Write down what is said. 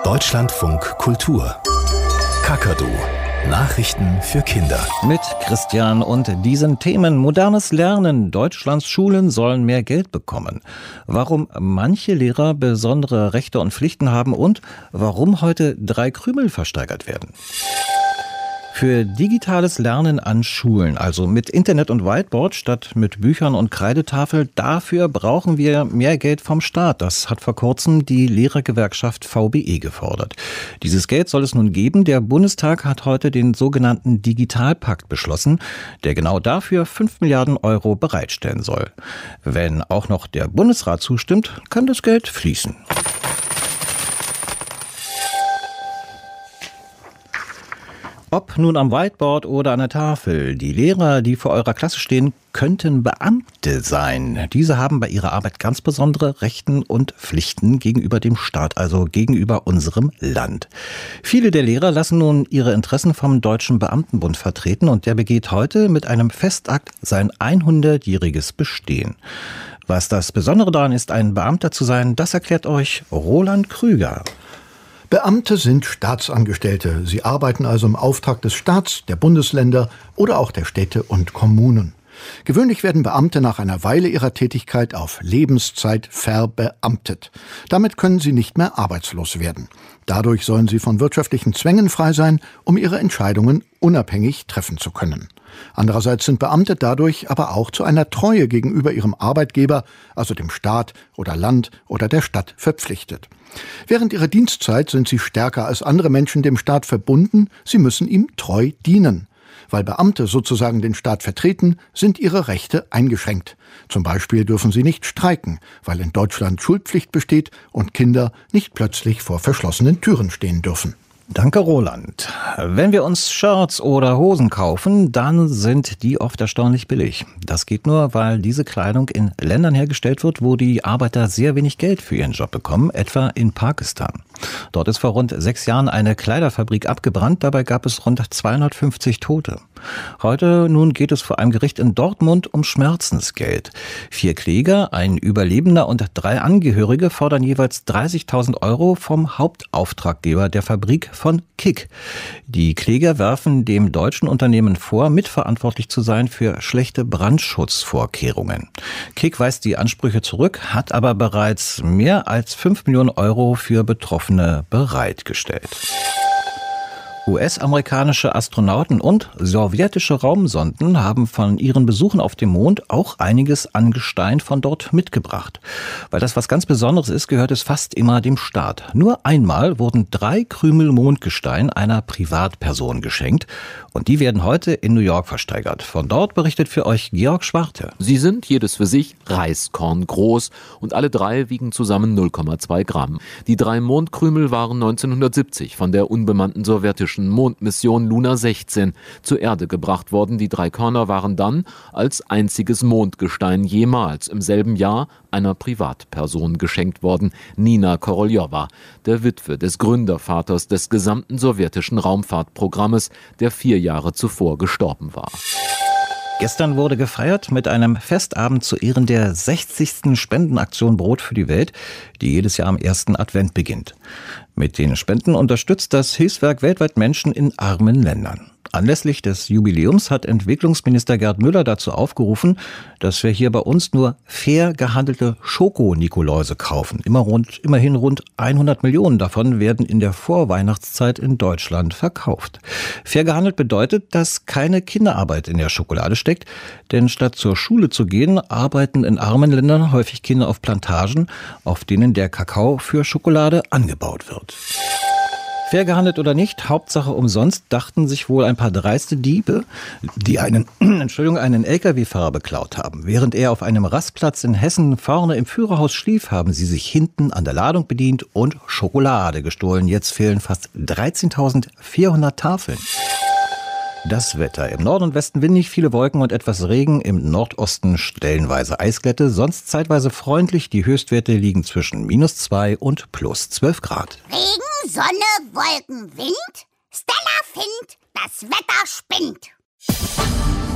Deutschlandfunk Kultur. Kakadu. Nachrichten für Kinder. Mit Christian und diesen Themen. Modernes Lernen. Deutschlands Schulen sollen mehr Geld bekommen. Warum manche Lehrer besondere Rechte und Pflichten haben und warum heute 3 Krümel versteigert werden. Für digitales Lernen an Schulen, also mit Internet und Whiteboard statt mit Büchern und Kreidetafel, dafür brauchen wir mehr Geld vom Staat. Das hat vor kurzem die Lehrergewerkschaft VBE gefordert. Dieses Geld soll es nun geben. Der Bundestag hat heute den sogenannten Digitalpakt beschlossen, der genau dafür 5 Milliarden Euro bereitstellen soll. Wenn auch noch der Bundesrat zustimmt, kann das Geld fließen. Ob nun am Whiteboard oder an der Tafel, die Lehrer, die vor eurer Klasse stehen, könnten Beamte sein. Diese haben bei ihrer Arbeit ganz besondere Rechten und Pflichten gegenüber dem Staat, also gegenüber unserem Land. Viele der Lehrer lassen nun ihre Interessen vom Deutschen Beamtenbund vertreten und der begeht heute mit einem Festakt sein 100-jähriges Bestehen. Was das Besondere daran ist, ein Beamter zu sein, das erklärt euch Roland Krüger. Beamte sind Staatsangestellte. Sie arbeiten also im Auftrag des Staats, der Bundesländer oder auch der Städte und Kommunen. Gewöhnlich werden Beamte nach einer Weile ihrer Tätigkeit auf Lebenszeit verbeamtet. Damit können sie nicht mehr arbeitslos werden. Dadurch sollen sie von wirtschaftlichen Zwängen frei sein, um ihre Entscheidungen unabhängig treffen zu können. Andererseits sind Beamte dadurch aber auch zu einer Treue gegenüber ihrem Arbeitgeber, also dem Staat oder Land oder der Stadt, verpflichtet. Während ihrer Dienstzeit sind sie stärker als andere Menschen dem Staat verbunden, sie müssen ihm treu dienen. Weil Beamte sozusagen den Staat vertreten, sind ihre Rechte eingeschränkt. Zum Beispiel dürfen sie nicht streiken, weil in Deutschland Schulpflicht besteht und Kinder nicht plötzlich vor verschlossenen Türen stehen dürfen. Danke, Roland. Wenn wir uns Shirts oder Hosen kaufen, dann sind die oft erstaunlich billig. Das geht nur, weil diese Kleidung in Ländern hergestellt wird, wo die Arbeiter sehr wenig Geld für ihren Job bekommen, etwa in Pakistan. Dort ist vor rund 6 Jahren eine Kleiderfabrik abgebrannt, dabei gab es rund 250 Tote. Heute nun geht es vor einem Gericht in Dortmund um Schmerzensgeld. 4 Kläger, ein Überlebender und 3 Angehörige fordern jeweils 30.000 Euro vom Hauptauftraggeber der Fabrik von KIK. Die Kläger werfen dem deutschen Unternehmen vor, mitverantwortlich zu sein für schlechte Brandschutzvorkehrungen. KIK weist die Ansprüche zurück, hat aber bereits mehr als 5 Millionen Euro für Betroffene bereitgestellt. US-amerikanische Astronauten und sowjetische Raumsonden haben von ihren Besuchen auf dem Mond auch einiges an Gestein von dort mitgebracht. Weil das was ganz Besonderes ist, gehört es fast immer dem Staat. Nur einmal wurden 3 Krümel Mondgestein einer Privatperson geschenkt und die werden heute in New York versteigert. Von dort berichtet für euch Georg Schwarte. Sie sind jedes für sich Reiskorn groß und alle 3 wiegen zusammen 0,2 Gramm. Die 3 Mondkrümel waren 1970 von der unbemannten sowjetischen Mondmission Luna 16 zur Erde gebracht worden. Die 3 Körner waren dann als einziges Mondgestein jemals im selben Jahr einer Privatperson geschenkt worden, Nina Koroljowa, der Witwe des Gründervaters des gesamten sowjetischen Raumfahrtprogrammes, der 4 Jahre zuvor gestorben war. Gestern wurde gefeiert mit einem Festabend zu Ehren der 60. Spendenaktion Brot für die Welt, die jedes Jahr am 1. Advent beginnt. Mit den Spenden unterstützt das Hilfswerk weltweit Menschen in armen Ländern. Anlässlich des Jubiläums hat Entwicklungsminister Gerd Müller dazu aufgerufen, dass wir hier bei uns nur fair gehandelte Schoko-Nikoläuse kaufen. Immerhin rund 100 Millionen davon werden in der Vorweihnachtszeit in Deutschland verkauft. Fair gehandelt bedeutet, dass keine Kinderarbeit in der Schokolade steckt, denn statt zur Schule zu gehen, arbeiten in armen Ländern häufig Kinder auf Plantagen, auf denen der Kakao für Schokolade angebaut wird. Fair gehandelt oder nicht, Hauptsache umsonst, dachten sich wohl ein paar dreiste Diebe, die einen LKW-Fahrer beklaut haben. Während er auf einem Rastplatz in Hessen vorne im Führerhaus schlief, haben sie sich hinten an der Ladung bedient und Schokolade gestohlen. Jetzt fehlen fast 13.400 Tafeln. Das Wetter. Im Norden und Westen windig, viele Wolken und etwas Regen. Im Nordosten stellenweise Eisglätte, sonst zeitweise freundlich. Die Höchstwerte liegen zwischen -2 und +12 Grad. Regen, Sonne, Wolken, Wind. Stella findet, das Wetter spinnt.